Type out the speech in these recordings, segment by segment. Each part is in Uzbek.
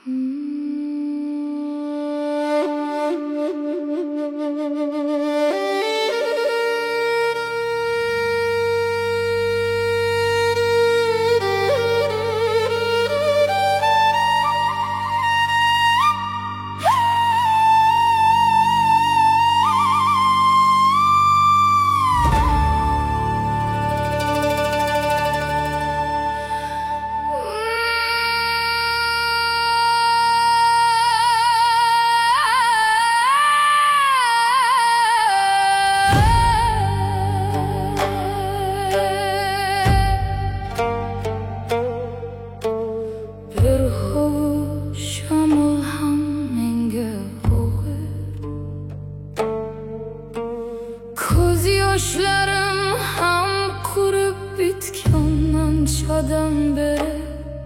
Ko'z yoshlarim ham qurib bitgan anchadan beri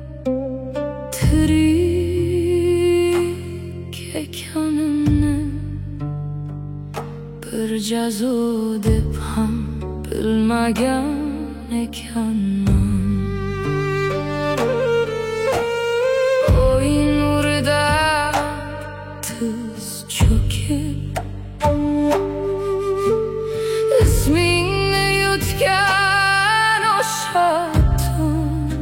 tirik ekanimni bir jazo deb ham bilmagan ekanman. Oy nurida tiz cho'kib ismingni yutgan o'sha tun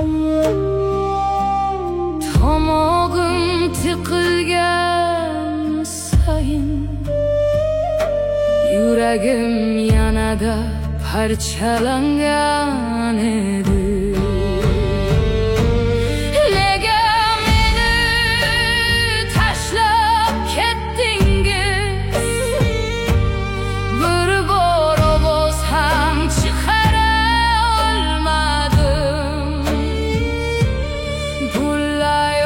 tomog'im tiqilgan sayin yuragim yanada parchalangan edi. Nega meni tashlab ketdingiz? Bir bor ovoz ham chiqara olmadim. Bullay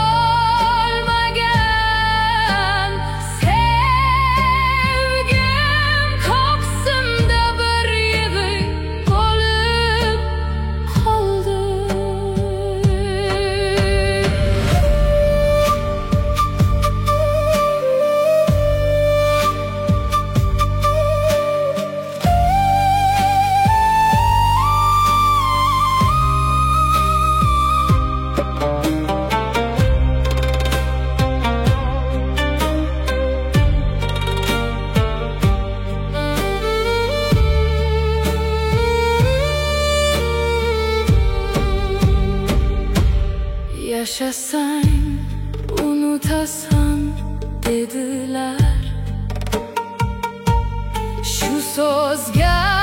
olmagan sevgim ko'ksimda bir yig'in bo'lib qoldi. Yaşasang unutasan dedilar, shu so'zga